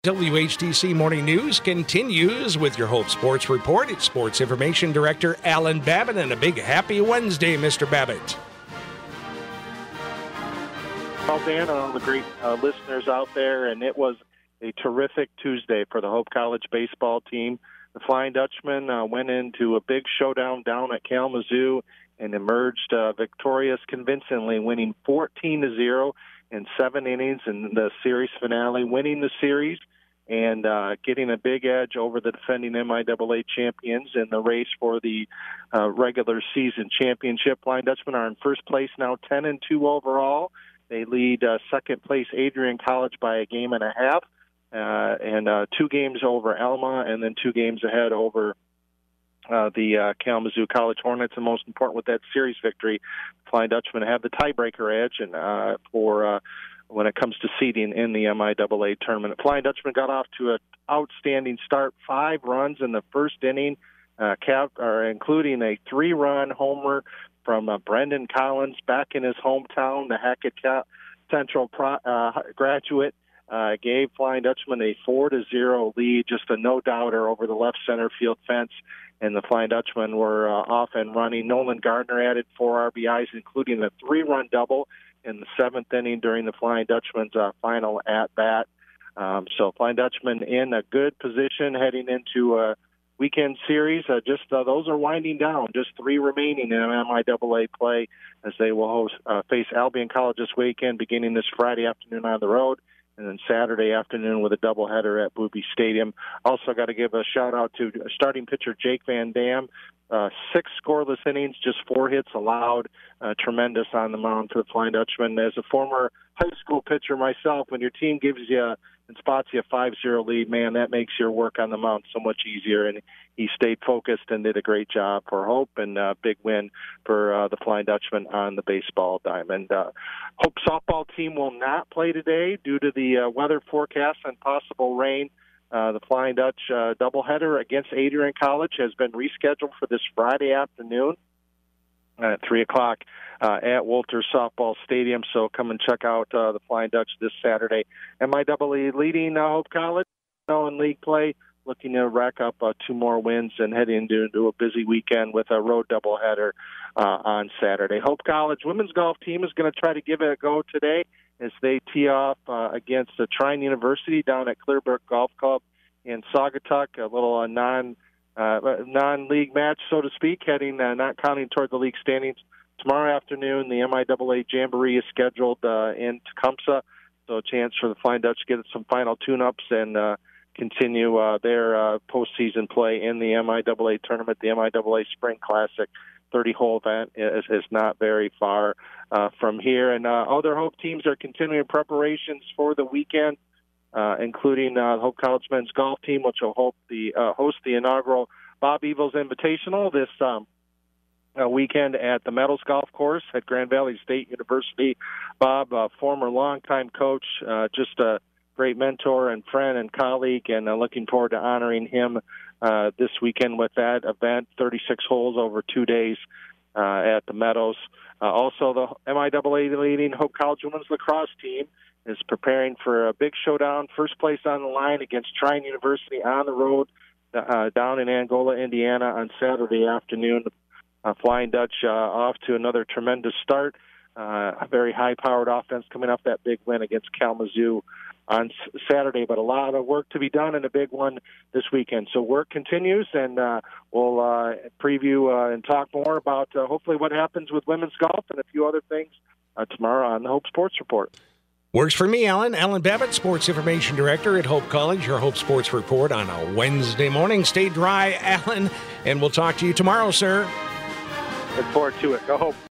WHTC Morning News continues with your Hope Sports Report. It's Sports Information Director Alan Babbitt, and a big happy Wednesday, Mr. Babbitt. Well, Dan, and all the great listeners out there, and it was a terrific Tuesday for the Hope College baseball team. The Flying Dutchman went into a big showdown down at Kalamazoo and emerged victorious convincingly, winning 14-0 in 7 innings in the series finale, winning the series and getting a big edge over the defending MIAA champions in the race for the regular season championship. Flying Dutchmen are in first place now, 10-2 overall. They lead second place Adrian College by a game and a half, and 2 games over Alma, and then 2 games ahead over the Kalamazoo College Hornets. And most important, with that series victory, Flying Dutchmen have the tiebreaker edge and for when it comes to seeding in the MIAA tournament. Flying Dutchmen got off to an outstanding start, 5 runs in the first inning, including a 3-run homer from Brendan Collins back in his hometown. The Hackett Central graduate gave Flying Dutchmen a 4-0 lead, just a no-doubter over the left center field fence, and the Flying Dutchmen were off and running. Nolan Gardner added 4 RBIs, including a 3-run double in the 7th inning during the Flying Dutchmen's final at-bat. So Flying Dutchmen in a good position heading into a weekend series. Those are winding down. Just 3 remaining in MIAA play as they will face Albion College this weekend, beginning this Friday afternoon on the road, and then Saturday afternoon with a doubleheader at Booby Stadium. Also got to give a shout-out to starting pitcher Jake Van Dam. 6 scoreless innings, just 4 hits allowed. Tremendous on the mound for the Flying Dutchmen. As a former high school pitcher myself, when your team gives you and spots you a 5-0 lead, man, that makes your work on the mound so much easier. And he stayed focused and did a great job for Hope, and a big win for the Flying Dutchmen on the baseball diamond. Hope softball team will not play today due to the weather forecast and possible rain. The Flying Dutch doubleheader against Adrian College has been rescheduled for this Friday afternoon at 3 o'clock at Walter Softball Stadium. So come and check out the Flying Dutch this Saturday. MIAA leading Hope College in league play, looking to rack up 2 more wins and head into a busy weekend with a road doubleheader on Saturday. Hope College women's golf team is going to try to give it a go today as they tee off against Trine University down at Clearbrook Golf Club in Saugatuck, a little non-league match, so to speak, heading not counting toward the league standings. Tomorrow afternoon, the MIAA Jamboree is scheduled in Tecumseh, so a chance for the Flying Dutch to get some final tune-ups and continue their postseason play in the MIAA tournament. The MIAA Spring Classic 30-hole event is not very far from here. And other Hope teams are continuing preparations for the weekend, including Hope College men's golf team, which will host the inaugural Bob Evils Invitational this weekend at the Meadows Golf Course at Grand Valley State University. Bob, former longtime coach, just a great mentor and friend and colleague, and looking forward to honoring him this weekend with that event, 36 holes over 2 days at the Meadows. Also, the MIAA leading Hope College women's lacrosse team is preparing for a big showdown, first place on the line against Trine University on the road down in Angola, Indiana on Saturday afternoon. Flying Dutch off to another tremendous start. A very high-powered offense coming off that big win against Kalamazoo on Saturday, but a lot of work to be done and a big one this weekend. So work continues, and we'll preview and talk more about hopefully what happens with women's golf and a few other things tomorrow on the Hope Sports Report. Works for me, Alan. Alan Babbitt, Sports Information Director at Hope College, your Hope Sports Report on a Wednesday morning. Stay dry, Alan, and we'll talk to you tomorrow, sir. Look forward to it. Go Hope.